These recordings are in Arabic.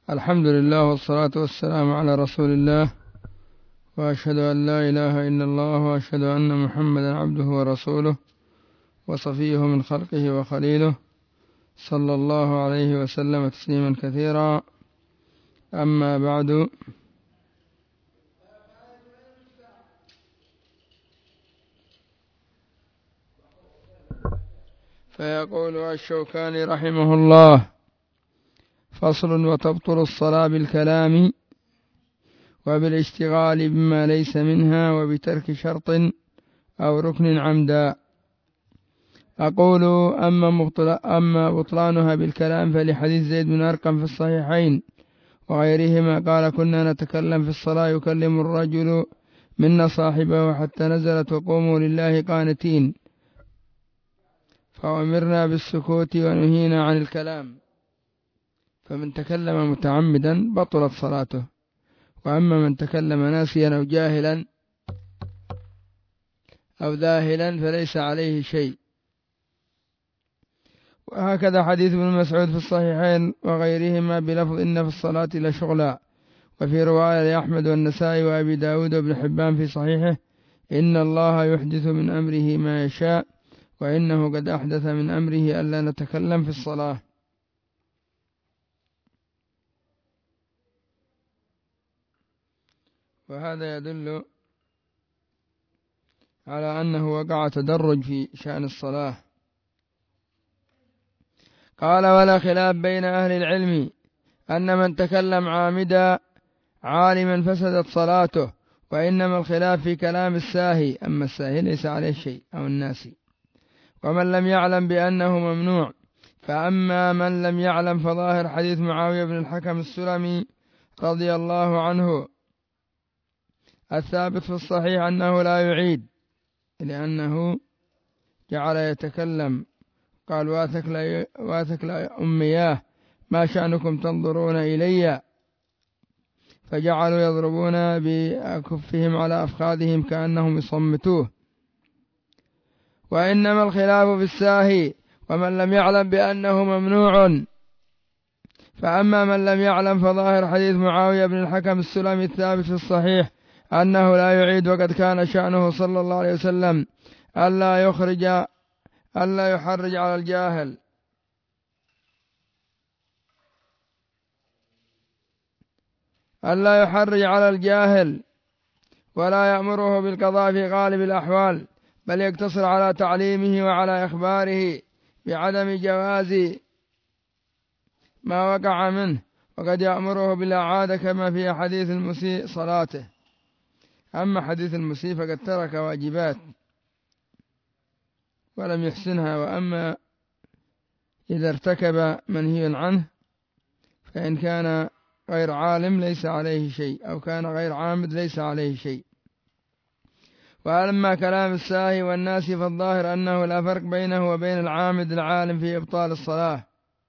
الحمد لله والصلاة والسلام على رسول الله، وأشهد أن لا إله إلا الله، وأشهد أن محمدا عبده ورسوله وصفيه من خلقه وخليله، صلى الله عليه وسلم تسليما كثيرا. أما بعد، فيقول الشوكاني رحمه الله: فصل: وتبطل الصلاة بالكلام وبالاشتغال بما ليس منها وبترك شرط أو ركن عمدا. أقول: أما بطلانها بالكلام فلحديث زيد بن أرقم في الصحيحين وغيرهما قال: كنا نتكلم في الصلاة يكلم الرجل منا صاحبه حتى نزلت: وقوموا لله قانتين، فأمرنا بالسكوت ونهينا عن الكلام. فمن تكلم متعمدا بطلت صلاته، وأما من تكلم ناسيا أو جاهلا أو ذاهلا فليس عليه شيء. وهكذا حديث ابن مسعود في الصحيحين وغيرهما بلفظ: إن في الصلاة لشغلا. وفي رواية لأحمد والنسائي وأبي داود وابن حبان في صحيحه: إن الله يحدث من أمره ما يشاء، وإنه قد أحدث من أمره ألا نتكلم في الصلاة. وهذا يدل على أنه وقع تدرج في شأن الصلاة. قال: ولا خلاف بين أهل العلم أن من تكلم عامدا عالما فسدت صلاته، وإنما الخلاف في كلام الساهي، أما الساهي ليس عليه شيء أو الناسي. ومن لم يعلم بأنه ممنوع، فأما من لم يعلم فظاهر حديث معاوية بن الحكم السلمي رضي الله عنه الثابت في الصحيح أنه لا يعيد، لأنه جعل يتكلم. قال: واتك لا أمياه، ما شأنكم تنظرون إلي؟ فجعلوا يضربون بأكفهم على أفخاذهم كأنهم يصمتوه. وإنما الخلاف في الساهي، ومن لم يعلم بأنه ممنوع. فأما من لم يعلم فظاهر حديث معاوية بن الحكم السلمي الثابت في الصحيح أنه لا يعيد، وقد كان شأنه صلى الله عليه وسلم ألا يحرج على الجاهل ولا يأمره بالقضاء في غالب الأحوال، بل يقتصر على تعليمه وعلى إخباره بعدم جواز ما وقع منه، وقد يأمره بالإعادة كما في حديث المسيء صلاته. أما حديث المسيء فقد ترك واجبات ولم يحسنها، وأما إذا ارتكب منهي عنه فإن كان غير عالم ليس عليه شيء، أو كان غير عامد ليس عليه شيء. وأما كلام الساهي والناسي فالظاهر أنه لا فرق بينه وبين العامد العالم في إبطال الصلاة،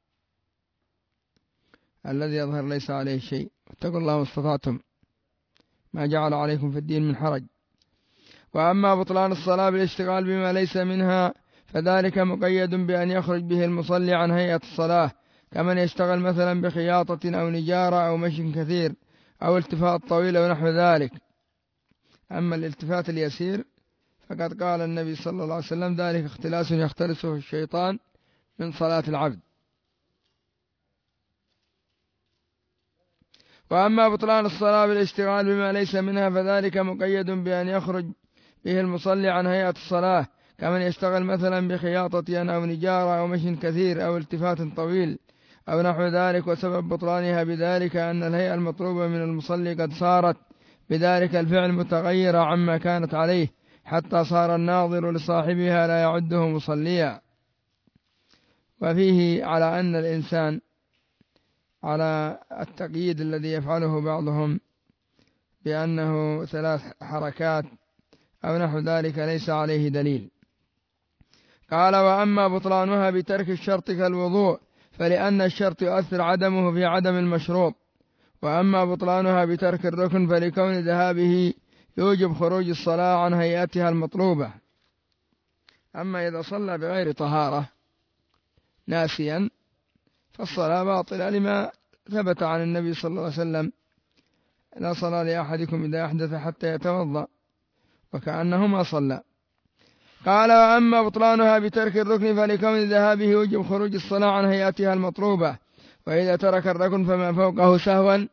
الذي يظهر ليس عليه شيء. اتقوا الله ما استطعتم، ما جعل عليكم في الدين من حرج. وأما بطلان الصلاة بالاشتغال بما ليس منها فذلك مقيد بأن يخرج به المصلي عن هيئة الصلاة، كمن يشتغل مثلا بخياطة أو نجارة أو مشي كثير أو التفات طويل أو نحو ذلك. أما الالتفات اليسير فقد قال النبي صلى الله عليه وسلم: ذلك اختلاس يختلسه الشيطان من صلاة العبد. وأما بطلان الصلاة بالاشتغال بما ليس منها فذلك مقيد بأن يخرج به المصلي عن هيئة الصلاة، كمن يشتغل مثلا بخياطة أو نجارة أو مشي كثير أو التفات طويل أو نحو ذلك. وسبب بطلانها بذلك أن الهيئة المطلوبة من المصلي قد صارت بذلك الفعل متغيرة عما كانت عليه، حتى صار الناظر لصاحبها لا يعده مصليا. وفيه على أن الإنسان على التقييد الذي يفعله بعضهم بأنه 3 حركات أو نحو ذلك ليس عليه دليل. قال: وأما بطلانها بترك الشرط كالوضوء فلأن الشرط يؤثر عدمه في عدم المشروط. وأما بطلانها بترك الركن فلكون ذهابه يوجب خروج الصلاة عن هيئتها المطلوبة. أما إذا صلى بغير طهارة ناسيا فالصلاة باطلة لما ثبت عن النبي صلى الله عليه وسلم: لا صلاة لأحدكم إذا أحدث حتى يتوضأ وكأنه ما صلى. قال: وأما بطلانها بترك الركن فلكون ذهابه يوجب خروج الصلاة عن هيئتها المطلوبة، وإذا ترك الركن فما فوقه سهوا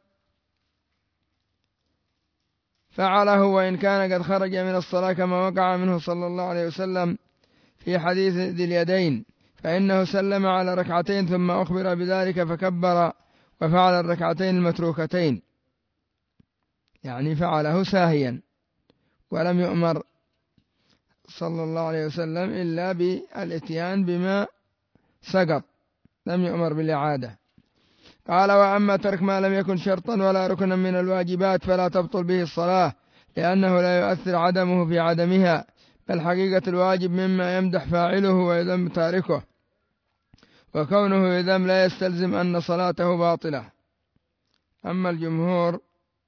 فعله وإن كان قد خرج من الصلاة، كما وقع منه صلى الله عليه وسلم في حديث ذي اليدين، فإنه سلم على ركعتين ثم أخبر بذلك فكبر وفعل الركعتين المتروكتين، يعني فعله ساهيا، ولم يؤمر صلى الله عليه وسلم إلا بالإتيان بما سقط، لم يؤمر بالإعادة. قال: وأما ترك ما لم يكن شرطا ولا ركنا من الواجبات فلا تبطل به الصلاة، لأنه لا يؤثر عدمه في عدمها، بل حقيقة الواجب مما يمدح فاعله ويذم تاركه، وكونه يذم لا يستلزم أن صلاته باطلة. أما الجمهور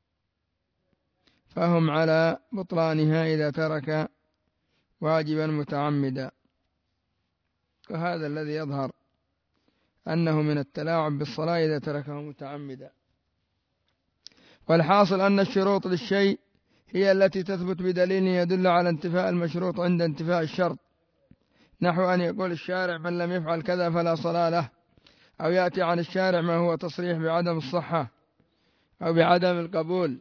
فهم على بطلانها إذا ترك واجبا متعمدا، وهذا الذي يظهر أنه من التلاعب بالصلاة إذا تركه متعمدا. والحاصل أن الشروط للشيء هي التي تثبت بدليل يدل على انتفاء المشروط عند انتفاء الشرط، نحو أن يقول الشارع: من لم يفعل كذا فلا صلاة له، أو يأتي عن الشارع ما هو تصريح بعدم الصحة أو بعدم القبول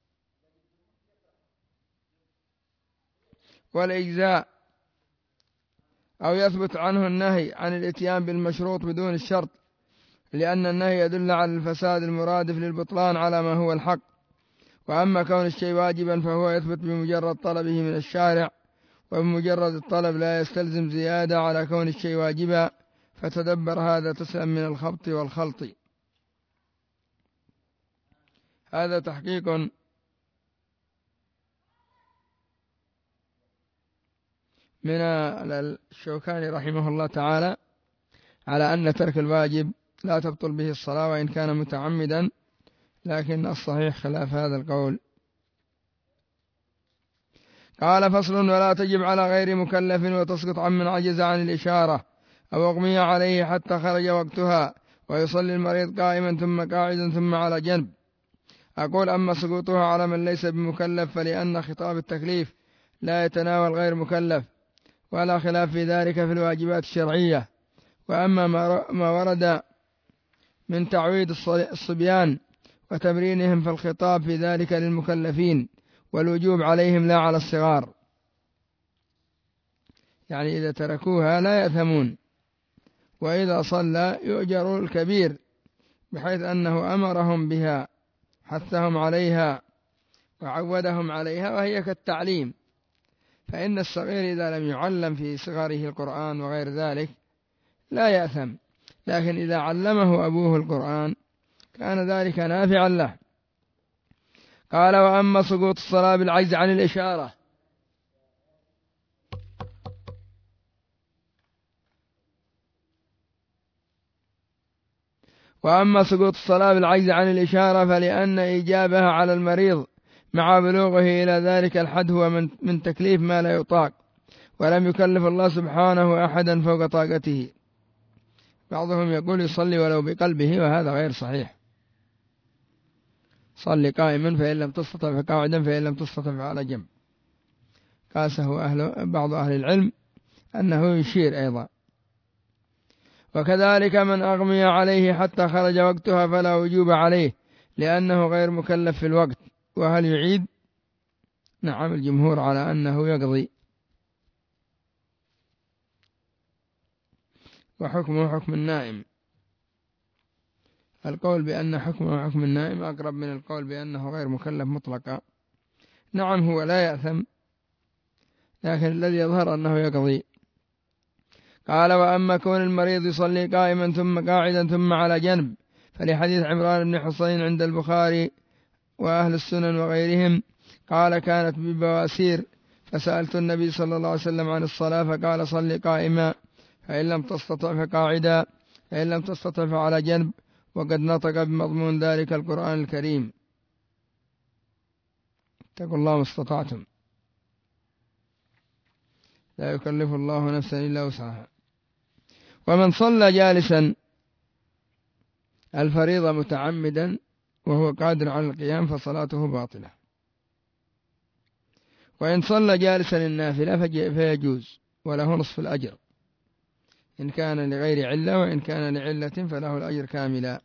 والإجزاء، أو يثبت عنه النهي عن الاتيان بالمشروط بدون الشرط، لأن النهي يدل على الفساد المرادف للبطلان على ما هو الحق. وأما كون الشيء واجبا فهو يثبت بمجرد طلبه من الشارع، وبمجرد الطلب لا يستلزم زيادة على كون الشيء واجبا، فتدبر هذا تسلم من الخبط والخلط. هذا تحقيق من الشوكاني رحمه الله تعالى على أن ترك الواجب لا تبطل به الصلاة وإن كان متعمدا، لكن الصحيح خلاف هذا القول. قال: فصل: ولا تجب على غير مكلف وتسقط عمن عجز عن الإشارة أو أغمي عليه حتى خرج وقتها، ويصلي المريض قائما ثم قاعدا ثم على جنب. أقول: أما سقوطها على من ليس بمكلف فلأن خطاب التكليف لا يتناول غير مكلف، ولا خلاف في ذلك في الواجبات الشرعية. وأما ما ورد من تعويد الصبيان وتمرينهم فالخطاب في ذلك للمكلفين، والوجوب عليهم لا على الصغار، يعني إذا تركوها لا يأثمون، وإذا صلى يؤجر الكبير، بحيث أنه أمرهم بها، حثهم عليها وعودهم عليها، وهي كالتعليم. فإن الصغير إذا لم يعلم في صغره القرآن وغير ذلك لا يأثم، لكن إذا علمه أبوه القرآن كان ذلك نافعا له. قال: وأما سقوط الصلاة بالعجز عن الإشارة فلأن إيجابها على المريض مع بلوغه إلى ذلك الحد هو من تكليف ما لا يطاق، ولم يكلف الله سبحانه أحدا فوق طاقته. بعضهم يقول يصلي ولو بقلبه، وهذا غير صحيح. صلي قائما فإن لم تستطع فقاعدا فإن لم تستطع فعلى جنب. قاسه بعض أهل العلم أنه يشير أيضا. وكذلك من أغمي عليه حتى خرج وقتها فلا وجوب عليه، لأنه غير مكلف في الوقت. وهل يعيد؟ نعم، الجمهور على أنه يقضي. وحكمه حكم النائم. القول بأن حكمه حكم النائم أقرب من القول بأنه غير مكلف مطلقا. نعم، هو لا يأثم، لكن الذي يظهر أنه يقضي. قال: وأما كون المريض يصلي قائما ثم قاعدا ثم على جنب فلحديث عمران بن حصين عند البخاري وأهل السنن وغيرهم قال: كانت ببواسير فسألت النبي صلى الله عليه وسلم عن الصلاة فقال: صلي قائما فإن لم تستطع فقاعدا فإن لم تستطع فعلى جنب. وقد نطق بمضمون ذلك القرآن الكريم: اتقوا الله ما استطعتم، لا يكلف الله نفسا إلا وسعها. ومن صلى جالسا الفريضة متعمدا وهو قادر على القيام فصلاته باطلة. وإن صلى جالسا النافلة فيجوز وله نصف الأجر إن كان لغير علة، وإن كان لعلة فله الأجر كاملا.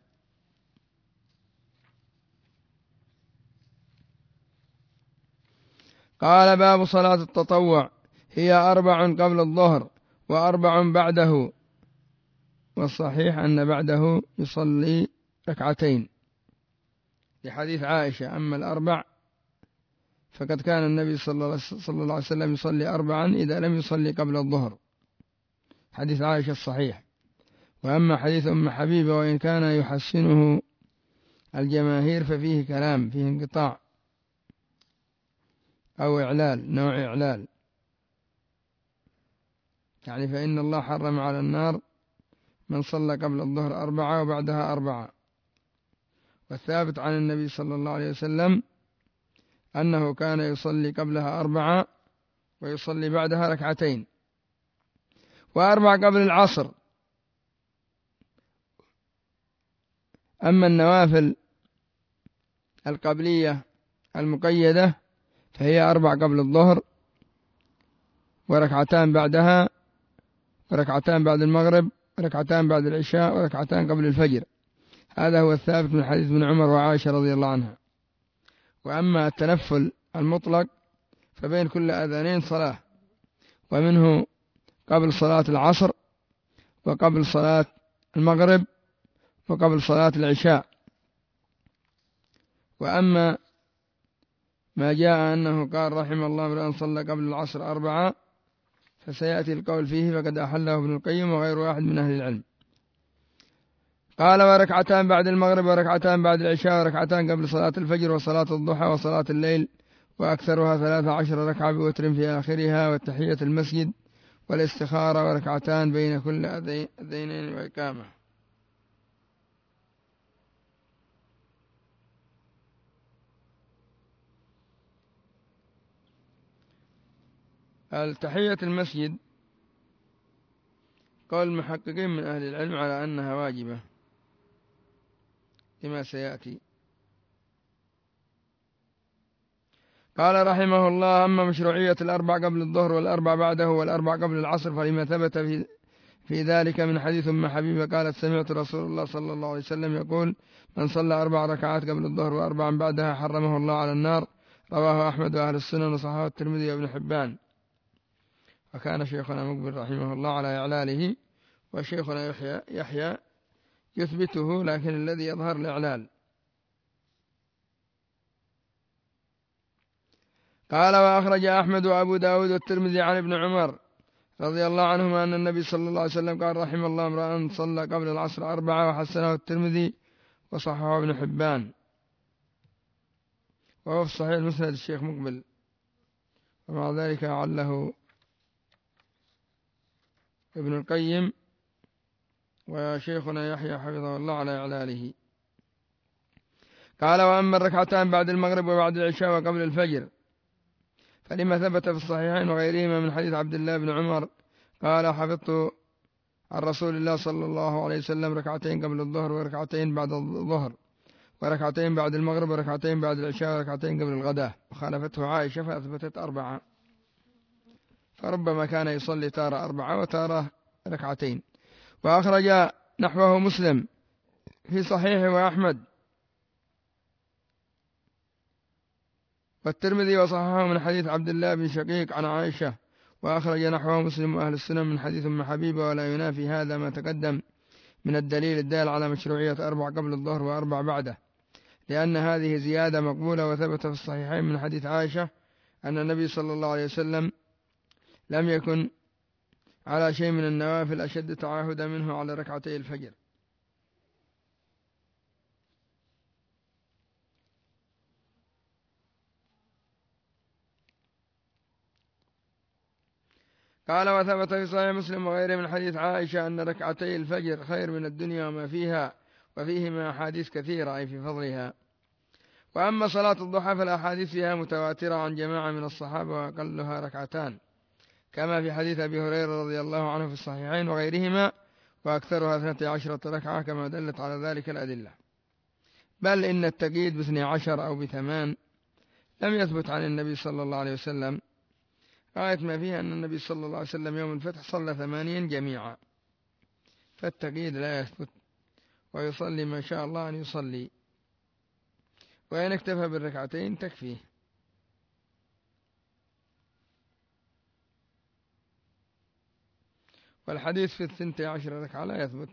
قال: باب صلاة التطوع، هي 4 قبل الظهر و4 بعده، والصحيح أن بعده يصلي 2 لحديث عائشة. أما 4 فقد كان النبي صلى الله عليه وسلم يصلي 4 إذا لم يصلي قبل الظهر، حديث عائشة الصحيح. وأما حديث أم حبيبة وإن كان يحسنه الجماهير ففيه كلام، فيه انقطاع أو إعلال، نوع إعلال، يعني فإن الله حرم على النار من صلى قبل الظهر 4 وبعدها 4. والثابت عن النبي صلى الله عليه وسلم أنه كان يصلي قبلها 4 ويصلي بعدها 2 و4 قبل العصر. أما النوافل القبلية المقيدة فهي 4 قبل الظهر و2 بعدها، و2 بعد المغرب، و2 بعد العشاء، و2 قبل الفجر. هذا هو الثابت من حديث ابن عمر وعائشة رضي الله عنها. وأما التنفل المطلق فبين كل أذانين صلاة، ومنه قبل صلاة العصر وقبل صلاة المغرب وقبل صلاة العشاء. وأما ما جاء أنه قال رحم الله امرأ صلى قبل العصر 4 فسيأتي القول فيه، فقد أحله ابن القيم وغير واحد من أهل العلم. قال: و2 بعد المغرب، و2 بعد العشاء، و2 قبل صلاة الفجر وصلاة الضحى وصلاة الليل، وأكثرها 13 ركعة بوتر في آخرها، والتحية المسجد والاستخارة، و2 بين كل أذينين وإقامة. التحية المسجد قول المحققين من أهل العلم على أنها واجبة لما سيأتي. قال رحمه الله: أما مشروعية 4 قبل الظهر و4 بعده و4 قبل العصر فلما ثبت في ذلك من حديث أم حبيبة قالت: سمعت رسول الله صلى الله عليه وسلم يقول: من صلى 4 ركعات قبل الظهر و4 بعدها حرمه الله على النار. رواه أحمد وأهل السنن وصححه الترمذي وابن حبان. وكان شيخنا مقبل رحمه الله على إعلاله، وشيخنا يحيى يثبته، لكن الذي يظهر الإعلال. قال: وأخرج أحمد وأبو داود والترمذي عن ابن عمر رضي الله عنهما أن النبي صلى الله عليه وسلم قال: رحم الله امرأ صلى قبل العصر 4 وحسنه الترمذي وصححه ابن حبان. وهو في صحيح مسند الشيخ مقبل، ومع ذلك عله ابن القيم وشيخنا يحيى حفظه الله على إعلاله. قال: وأما 2 بعد المغرب وبعد العشاء وقبل الفجر فلما ثبت في الصحيحين وغيرهما من حديث عبد الله بن عمر قال: حفظت عن رسول الله صلى الله عليه وسلم 2 قبل الظهر و2 بعد الظهر و2 بعد المغرب و2 بعد العشاء و2 قبل الغداء. وخالفته عائشة فأثبتت 4، فربما كان يصلي تارة 4 وتارة 2. وأخرج نحوه مسلم في صحيحه وأحمد والترمذي وصححه من حديث عبد الله بن شقيق عن عائشة. وأخرج نحوه مسلم وأهل السنن من حديث أم حبيبة. ولا ينافي هذا ما تقدم من الدليل الدال على مشروعية 4 قبل الظهر و4 بعده، لأن هذه زيادة مقبولة. وثبت في الصحيحين من حديث عائشة أن النبي صلى الله عليه وسلم لم يكن على شيء من النوافل أشد تعاهدا منه على 2 الفجر. قال: وثبت في صحيح مسلم وغيره من حديث عائشة أن 2 الفجر خير من الدنيا وما فيها، وفيهما أحاديث كثيرة أي في فضلها. وأما صلاة الضحى فالأحاديث فيها متواترة عن جماعة من الصحابة وأقلها 2 كما في حديث أبي هريرة رضي الله عنه في الصحيحين وغيرهما. وأكثرها 12 ركعة كما دلت على ذلك الأدلة، بل إن التقييد ب12 أو ب8 لم يثبت عن النبي صلى الله عليه وسلم، غاية ما فيها أن النبي صلى الله عليه وسلم يوم الفتح صلى 8 جميعا، فالتقييد لا يثبت، ويصلي ما شاء الله أن يصلي، وإن اكتفى بالركعتين تكفيه. والحديث في 12 ركعة لا يثبت.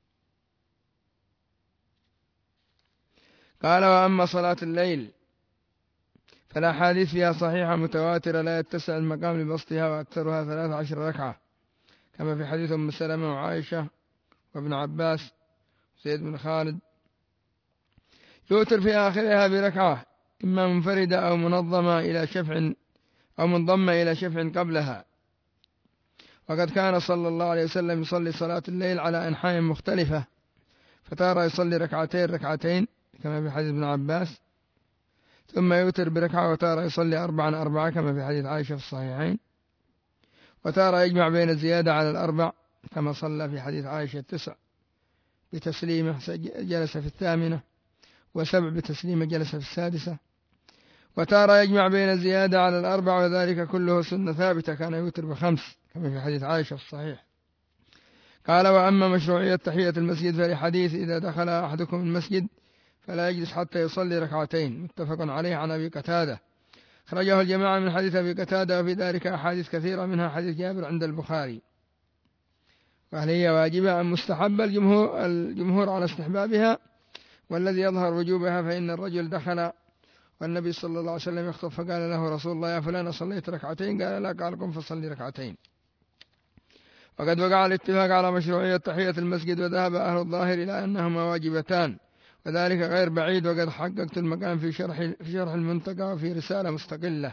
قال: وأما صلاة الليل فالأحاديث فيها صحيحة متواترة لا يتسع المقام لبسطها، وأكثرها 13 ركعة كما في حديث أم سلمة وعائشة وابن عباس وزيد بن خالد، يوتر في آخرها بركعة إما منفردة أو منظمة إلى شفع أو منضمة إلى شفع قبلها. وقد كان صلى الله عليه وسلم يصلي صلاة الليل على أنحاء مختلفة، فتارة يصلي ركعتين كما في حديث ابن عباس، ثم يوتر بركعة، وتارة يصلي 4 كما في حديث عائشة في الصحيحين، وتارة يجمع بين الزيادة على 4 كما صلى في حديث عائشة 9 بتسليمة جلس في 8، و7 بتسليمة جلس في 6، وتارة يجمع بين الزيادة على 4، وذلك كله سنة ثابتة، كان يوتر ب5 كما في حديث عائشة في الصحيح. قال: وأما مشروعية تحية المسجد فلحديث: إذا دخل أحدكم المسجد فلا يجلس حتى يصلي ركعتين، متفق عليه عن أبي قتادة، خرجه الجماعة من حديث أبي قتادة، وفي ذلك أحاديث كثيرة منها حديث جابر عند البخاري. وهل هي واجبة أم مستحبة؟ الجمهور على استحبابها، والذي يظهر وجوبها فإن الرجل دخل والنبي صلى الله عليه وسلم يخطب، فقال له رسول الله: يا فلان صليت ركعتين؟ قال: لا. قال: قم فصلي ركعتين. وقد وقع الاتفاق على مشروعية تحية المسجد، وذهب أهل الظاهر إلى أنهما واجبتان، وذلك غير بعيد، وقد حققت المقام في شرح المنتقى وفي رسالة مستقلة،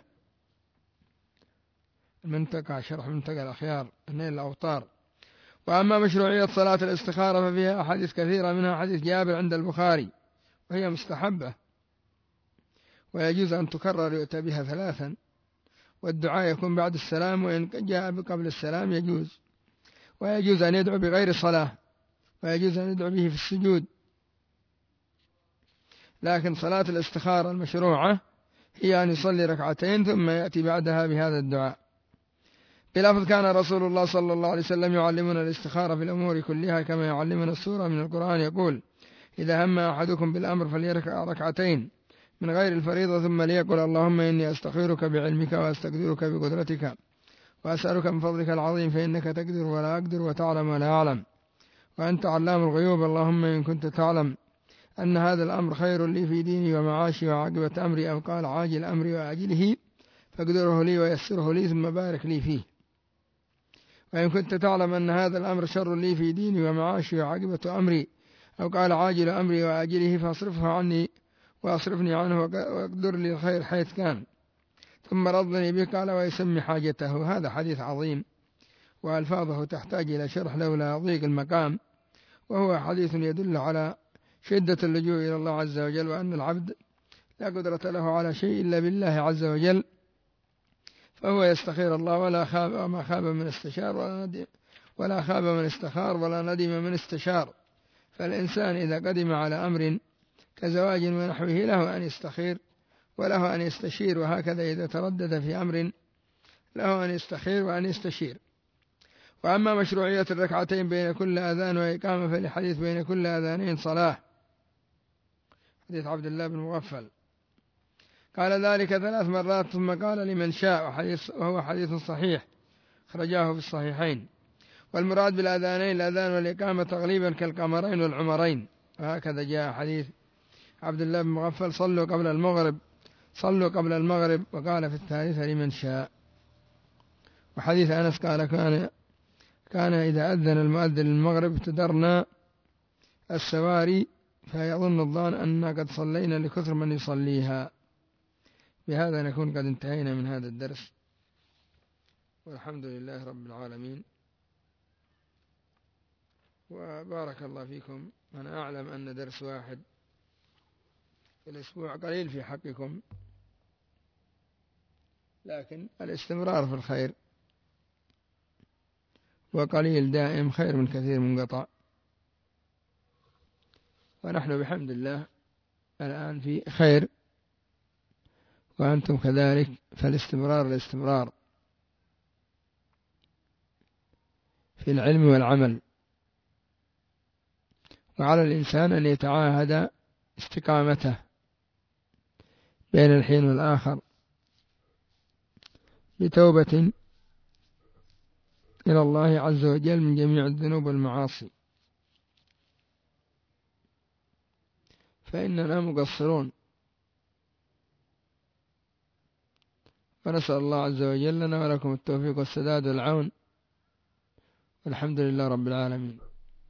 المنتقى شرح منتقى الأخيار نيل الأوطار. وأما مشروعية صلاة الاستخارة ففيها أحاديث كثيرة منها حديث جابر عند البخاري، وهي مستحبة، ويجوز أن تكرر يؤتى بها 3، والدعاء يكون بعد السلام، وإن جاء قبل السلام يجوز، ويجوز أن يدعو بغير صلاة، ويجوز أن يدعو به في السجود. لكن صلاة الاستخارة المشروعة هي أن يصلي ركعتين ثم يأتي بعدها بهذا الدعاء، بلفظ: كان رسول الله صلى الله عليه وسلم يعلمنا الاستخارة في الأمور كلها كما يعلمنا السورة من القرآن، يقول: إذا هم أحدكم بالأمر فليركع ركعتين من غير الفريضة، ثم ليقل: اللهم إني أستخيرك بعلمك وأستقدرك بقدرتك وأسألك من فضلك العظيم، فإنك تقدر ولا أقدر وتعلم ولا أعلم وأنت علام الغيوب، اللهم إن كنت تعلم أن هذا الأمر خير لي في ديني ومعاشي وعاقبة أمري، أو قال عاجل أمري وآجله، فاقدره لي ويسره لي ثم بارك لي فيه. وإن كنت تعلم أن هذا الأمر شر لي في ديني ومعاشي وعاقبة أمري، أو قال عاجل أمري وآجله، فاصرفه عني وأصرفني عنه، واقدر لي الخير حيث كان، ثم رضني به. قال: ويسمي حاجته. هذا حديث عظيم، وألفاظه تحتاج إلى شرح لولا ضيق المقام، وهو حديث يدل على شدة اللجوء إلى الله عز وجل، وأن العبد لا قدرة له على شيء إلا بالله عز وجل، فهو يستخير الله، وما خاب من استشار ولا خاب من استخار ولا ندم من استشار. فالإنسان إذا قدم على أمر كزواج ونحوه له أن يستخير وله أن يستشير، وهكذا إذا تردد في أمر له أن يستخير وأن يستشير. وأما مشروعية الركعتين بين كل أذان وإقامة فالحديث: بين كل أذانين صلاة، حديث عبد الله بن مغفل، قال ذلك 3 مرات ثم قال: لمن شاء، وهو حديث صحيح خرجاه في الصحيحين. والمراد بالأذانين الأذان والإقامة تغليبا كالقمرين والعمرين، وهكذا جاء حديث عبد الله بن مغفل: صلوا قبل المغرب، وقال في الثالثة: لمن شاء. وحديث أنس قال: كان إذا أذن المؤذن المغرب ابتدرنا السواري، فيظن الظان أننا قد صلينا لكثر من يصليها. بهذا نكون قد انتهينا من هذا الدرس، والحمد لله رب العالمين، وبارك الله فيكم. أنا أعلم أن درس واحد في الأسبوع قليل في حقكم، لكن الاستمرار في الخير وقليل دائم خير من كثير منقطع. ونحن بحمد الله الآن في خير، وأنتم كذلك، فالاستمرار في العلم والعمل، وعلى الإنسان أن يتعاهد استقامته بين الحين والآخر بتوبة إلى الله عز وجل من جميع الذنوب والمعاصي، فإننا مقصرون، ونسأل الله عز وجل لنا ولكم التوفيق والسداد والعون، والحمد لله رب العالمين.